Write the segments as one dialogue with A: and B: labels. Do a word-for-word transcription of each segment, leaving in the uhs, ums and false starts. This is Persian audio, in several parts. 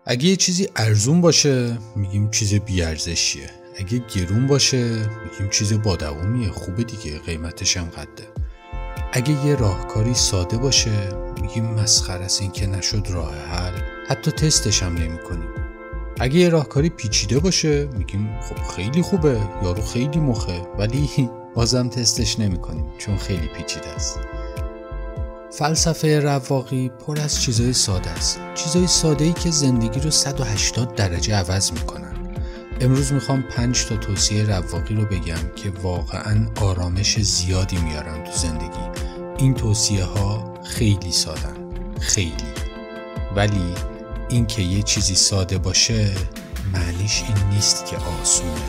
A: اگه یه چیزی ارزون باشه میگیم چیز بی‌ارزشیه. اگه گرون باشه میگیم چیز بادوومیه، خوبه دیگه، قیمتش هم قده. اگه یه راهکاری ساده باشه میگیم مسخره است، این که نشد راه حل، حتی تستش هم نمی کنیم. اگه یه راهکاری پیچیده باشه میگیم خب خیلی خوبه، یارو خیلی مخه، ولی بازم تستش نمی کنیم چون خیلی پیچیده است. فلسفه رواقی پر از چیزای ساده است، چیزای ساده‌ای که زندگی رو صد و هشتاد درجه عوض میکنن. امروز میخوام پنج تا توصیه رواقی رو بگم که واقعاً آرامش زیادی میارن تو زندگی. این توصیه ها خیلی سادن، خیلی، ولی این که یه چیزی ساده باشه معنیش این نیست که آسونه.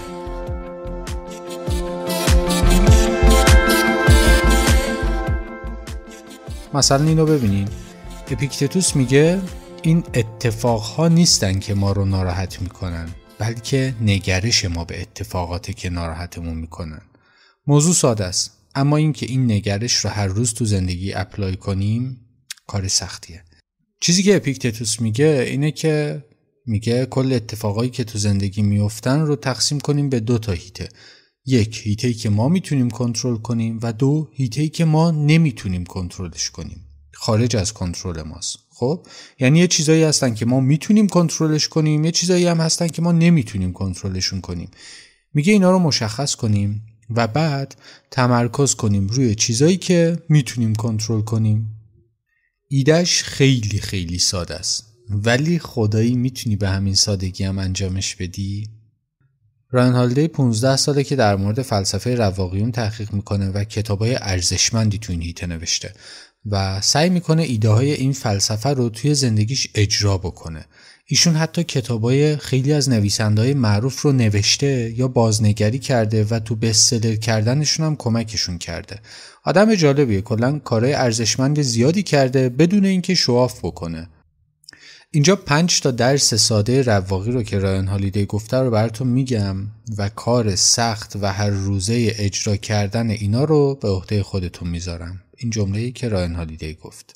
A: مثلا اینو ببینین، اپیکتتوس میگه این اتفاقها نیستن که ما رو ناراحت میکنن، بلکه نگرش ما به اتفاقاتی که ناراحتمون میکنن. موضوع ساده است، اما این که این نگرش رو هر روز تو زندگی اپلای کنیم کار سختیه. چیزی که اپیکتتوس میگه اینه که میگه کل اتفاقایی که تو زندگی میفتن رو تقسیم کنیم به دو تا هیته. یک، هیته‌ای که ما میتونیم کنترل کنیم و دو، هیته‌ای که ما نمیتونیم کنترلش کنیم، خارج از کنترل ماست. خب یعنی یه چیزایی هستن که ما میتونیم کنترلش کنیم، یه چیزایی هم هستن که ما نمیتونیم کنترلشون کنیم. میگه اینا رو مشخص کنیم و بعد تمرکز کنیم روی چیزایی که میتونیم کنترل کنیم. ایدهش خیلی خیلی ساده است، ولی خدایی میتونی به همین سادگی هم انجامش بدی؟ رایان هالیدی پانزده ساله که در مورد فلسفه رواقیون تحقیق میکنه و کتابای ارزشمندی تو این هیته نوشته و سعی میکنه ایده های این فلسفه رو توی زندگیش اجرا بکنه. ایشون حتی کتابای خیلی از نویسنده‌های معروف رو نوشته یا بازنگری کرده و تو بستسلر کردنشون هم کمکشون کرده. آدم جالبیه، کلاً کارهای ارزشمند زیادی کرده بدون اینکه شواف بکنه. اینجا پنج تا درس ساده رواقی رو که رایان هالیدی گفته رو براتون میگم و کار سخت و هر روزه اجرا کردن اینا رو به عهده خودتون میذارم. این جمله‌ای که رایان هالیدی گفت: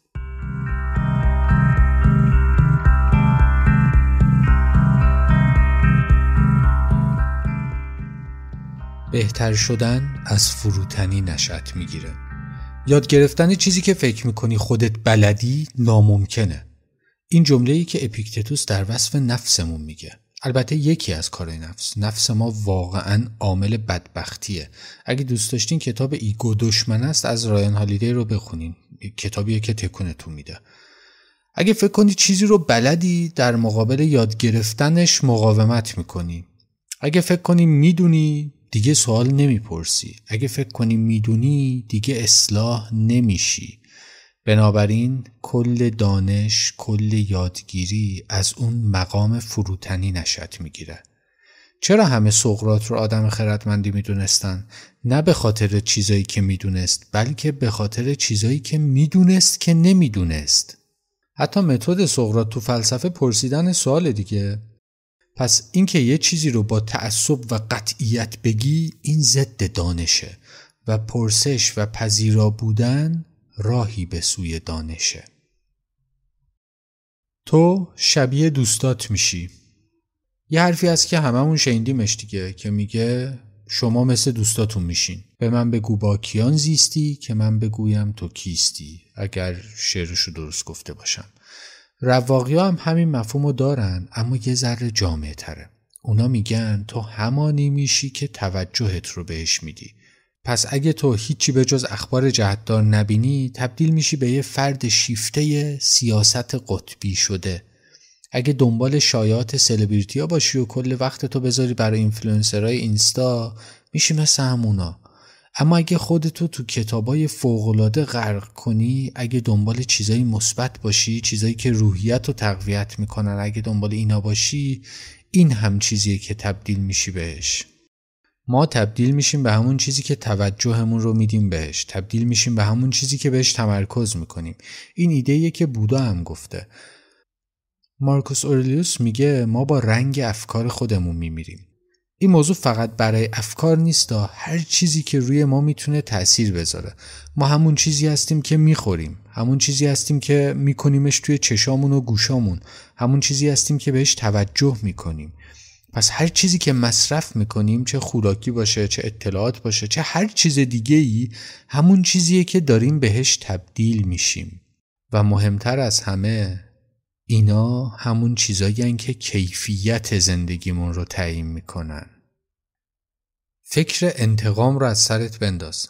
A: بهتر شدن از فروتنی نشأت میگیره. یاد گرفتن چیزی که فکر میکنی خودت بلدی ناممکنه. این جمله‌ای که اپیکتتوس در وصف نفسمون میگه. البته یکی از کارهای نفس. نفس ما واقعاً عامل بدبختیه. اگه دوست داشتین کتاب ایگو دشمن است از رایان هالیدی رو بخونین. کتابیه که تکونتون میده. اگه فکر کنی چیزی رو بلدی، در مقابل یاد گرفتنش مقاومت میکنی. اگه فکر کنی میدونی، دیگه سوال نمیپرسی. اگه فکر کنی میدونی، دیگه اصلاح نمیشی. بنابراین کل دانش، کل یادگیری از اون مقام فروتنی نشأت میگیره. چرا همه سقراط رو آدم خردمندی میدونستن؟ نه به خاطر چیزایی که میدونست، بلکه به خاطر چیزایی که میدونست که نمیدونست. حتی متد سقراط تو فلسفه پرسیدن سوال دیگه. پس اینکه یه چیزی رو با تعصب و قطعیت بگی، این ضد دانشه و پرسش و پذیرا بودن راهی به سوی دانشه. تو شبیه دوستات میشی. یه حرفی هست که هممون شنیدیمش دیگه که میگه شما مثل دوستاتون میشین. به من بگو با کیان زیستی که من بگویم تو کیستی، اگر شعرشو درست گفته باشم. رواقی ها هم همین مفهومو دارن، اما یه ذره جامع تره. اونا میگن تو همانی میشی که توجهت رو بهش میدی. پس اگه تو هیچی به جز اخبار جهتدار نبینی، تبدیل میشی به یه فرد شیفته سیاست قطبی شده. اگه دنبال شایعات سلبریتی ها باشی و کل وقت تو بذاری برای اینفلوئنسرهای اینستا، میشی مثل همونا. اما اگه خودتو تو کتابای فوق‌العاده غرق کنی، اگه دنبال چیزای مثبت باشی، چیزایی که روحیت رو تقویت میکنن، اگه دنبال اینا باشی، این هم چیزیه که تبدیل میشی بهش. ما تبدیل میشیم به همون چیزی که توجهمون رو میدیم بهش، تبدیل میشیم به همون چیزی که بهش تمرکز میکنیم. این ایده‌ایه که بودا هم گفته. مارکوس اورلیوس میگه ما با رنگ افکار خودمون میمیریم. این موضوع فقط برای افکار نیستا، هر چیزی که روی ما میتونه تأثیر بذاره. ما همون چیزی هستیم که میخوریم، همون چیزی هستیم که میکنیمش توی چشامون و گوشامون، همون چیزی هستیم که بهش توجه میکنیم. پس هر چیزی که مصرف میکنیم، چه خوراکی باشه، چه اطلاعات باشه، چه هر چیز دیگه ای، همون چیزیه که داریم بهش تبدیل میشیم. و مهمتر از همه، اینا همون چیزایی هن که کیفیت زندگیمون رو تعیین میکنن. فکر انتقام رو از سرت بنداز.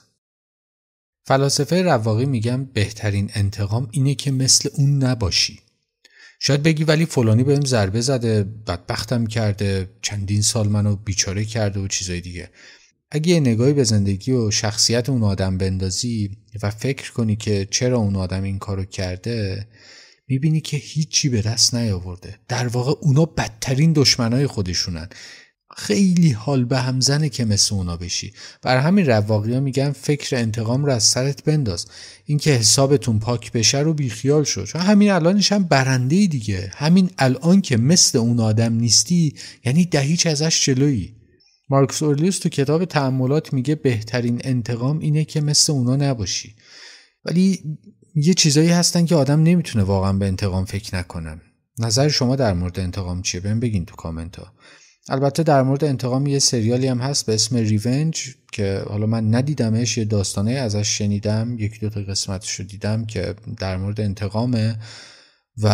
A: فلاسفه رواقی میگن بهترین انتقام اینه که مثل اون نباشی. شاید بگی ولی فلانی بهم ضربه زده، بدبختم کرده، چندین سال منو بیچاره کرده و چیزای دیگه. اگه یه نگاهی به زندگی و شخصیت اون آدم بندازی و فکر کنی که چرا اون آدم این کارو کرده، میبینی که هیچی به دست نیاورده. در واقع اونا بدترین دشمنای خودشونن. خیلی حال به هم زنه که مثل اونا بشی. بر همین رواقی ها میگن فکر انتقام رو از سرت بنداز. این که حسابتون پاک بشه رو بیخیال شو. چون همین الانش هم برنده دیگه. همین الان که مثل اون آدم نیستی یعنی دهیچ ازش جلویی. مارکوس اورلیوس تو کتاب تأملات میگه بهترین انتقام اینه که مثل اونا نباشی. ولی یه چیزایی هستن که آدم نمیتونه واقعا به انتقام فکر نکنه. نظر شما در مورد انتقام چیه؟ بهم بگین تو کامنت ها. البته در مورد انتقام یه سریالی هم هست به اسم ریونج که حالا من ندیدمش، یه داستانه ازش شنیدم، یکی دو تا قسمتش رو دیدم که در مورد انتقامه و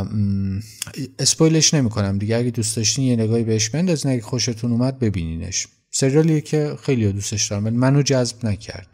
A: اسپویلش نمی کنم دیگه. اگه دوست داشتین یه نگاهی بهش بندازین، اگه خوشتون اومد ببینینش. سریالیه که خیلی دوستش دارم ولی منو جذب نکرد.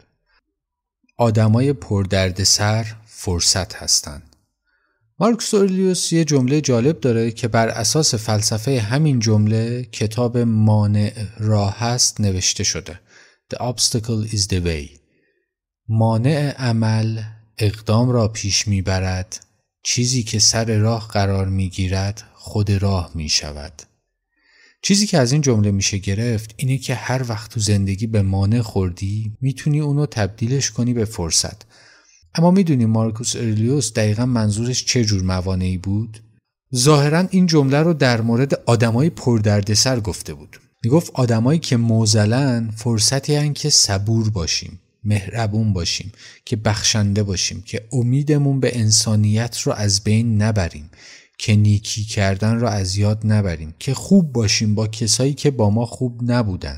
A: آدمای پردردسر فرصت هستن. مارکوس اورلیوس یه جمله جالب داره که بر اساس فلسفه همین جمله کتاب مانع راه هست نوشته شده. The obstacle is the way. مانع عمل اقدام را پیش میبرد، چیزی که سر راه قرار میگیرد خود راه میشود. چیزی که از این جمله میشه گرفت اینه که هر وقت تو زندگی به مانع خوردی میتونی اونو تبدیلش کنی به فرصت. اما میدونی مارکوس اورلیوس دقیقا منظورش چه جور موانعی بود؟ ظاهرا این جمله رو در مورد آدمای پردردسر گفته بود. میگفت آدمایی که معضلن فرصتی هن که صبور باشیم، مهربون باشیم، که بخشنده باشیم، که امیدمون به انسانیت رو از بین نبریم، که نیکی کردن رو از یاد نبریم، که خوب باشیم با کسایی که با ما خوب نبودن.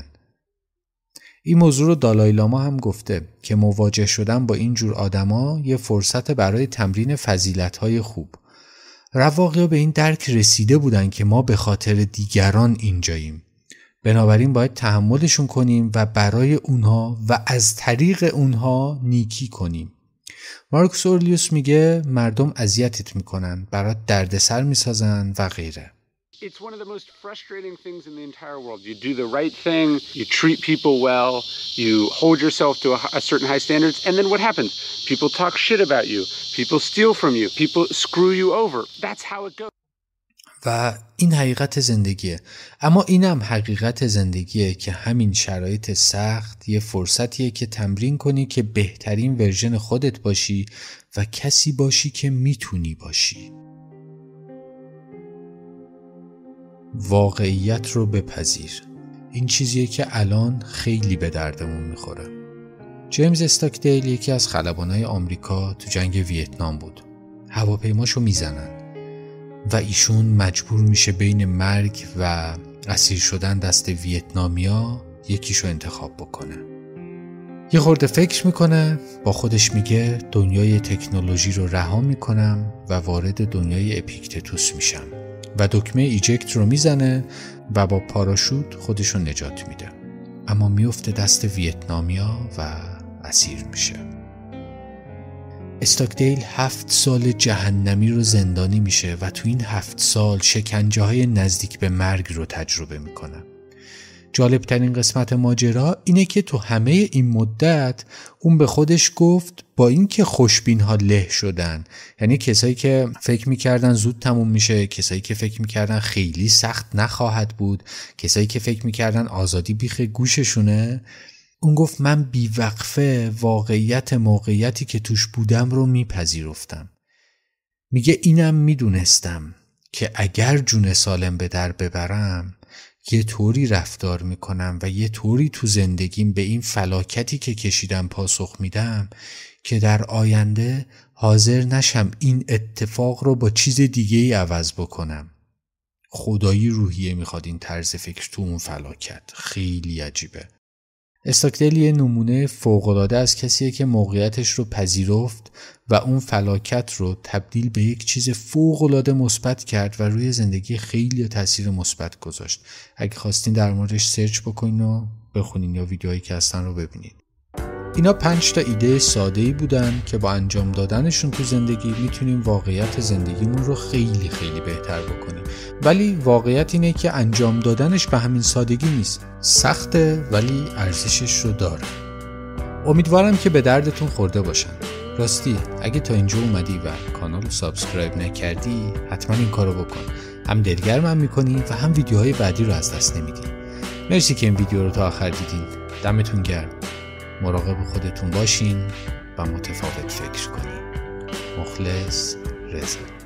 A: این موضوع رو دالای لاما هم گفته که مواجه شدن با این جور آدما یه فرصت برای تمرین فضیلت‌های خوب. رواقی‌ها به این درک رسیده بودن که ما به خاطر دیگران اینجاییم. بنابراین باید تحملشون کنیم و برای اونها و از طریق اونها نیکی کنیم. مارکوس اورلیوس میگه مردم اذیتت میکنن، برات دردسر میسازن و غیره.
B: It's one of the most frustrating things in the entire world. You do the right thing, you treat people well, you hold yourself to a, a certain high standards, and then what happens? People talk shit about you, people steal from you, people screw you over. That's how it goes.
A: و این حقیقت زندگیه. اما اینم حقیقت زندگیه که همین شرایط سخت یه فرصتیه که تمرین کنی که بهترین ورژن خودت باشی و کسی باشی که میتونی باشی. واقعیت رو بپذیر. این چیزیه که الان خیلی به دردمون میخوره. جیمز استاکدیل یکی از خلبانای آمریکا تو جنگ ویتنام بود. هواپیماشو میزنن و ایشون مجبور میشه بین مرگ و اسیر شدن دست ویتنامیا یکیشو انتخاب بکنه. یه خورده فکر میکنه، با خودش میگه دنیای تکنولوژی رو رها میکنم و وارد دنیای اپیکتتوس میشم و دکمه ایجکت رو میزنه و با پاراشوت خودش رو نجات میده. اما میفته دست ویتنامیا و اسیر میشه. استاکدیل هفت سال جهنمی رو زندانی میشه و تو این هفت سال شکنجه های نزدیک به مرگ رو تجربه میکنه. جالب ترین قسمت ماجرا اینه که تو همه این مدت اون به خودش گفت با این که خوشبین ها له شدن، یعنی کسایی که فکر میکردن زود تموم میشه، کسایی که فکر میکردن خیلی سخت نخواهد بود، کسایی که فکر میکردن آزادی بیخ گوششونه، اون گفت من بیوقفه واقعیت موقعیتی که توش بودم رو میپذیرفتم. میگه اینم میدونستم که اگر جون سالم به در ببرم یه طوری رفتار میکنم و یه طوری تو زندگیم به این فلاکتی که کشیدم پاسخ میدم که در آینده حاضر نشم این اتفاق رو با چیز دیگه ای عوض بکنم. خدایی روحیه میخواد این طرز فکر تو اون فلاکت. خیلی عجیبه. استاکدل یه نمونه فوق‌العاده از کسیه که موقعیتش رو پذیرفت و اون فلاکت رو تبدیل به یک چیز فوق‌العاده مثبت کرد و روی زندگی خیلی تاثیر مثبت گذاشت. اگه خواستین در موردش سرچ بکنین و بخونین یا ویدیوهایی که هستن رو ببینید. اینا پنج تا ایده ساده‌ای بودن که با انجام دادنشون تو زندگی میتونیم واقعیت زندگیمون رو خیلی خیلی بهتر بکنیم. ولی واقعیت اینه که انجام دادنش به همین سادگی نیست. سخته ولی ارزشش رو داره. امیدوارم که به دردتون خورده باشن. راستی اگه تا اینجا اومدی و کانال رو سابسکرایب نکردی حتما این کارو بکن. هم دلگرمم میکنی و هم ویدیوهای بعدی رو از دست نمیدی. مرسی که این ویدیو رو تا آخر دیدین. دمتون گرم. مراقب خودتون باشین و متفاوت فکر کنین. مخلص، رضا.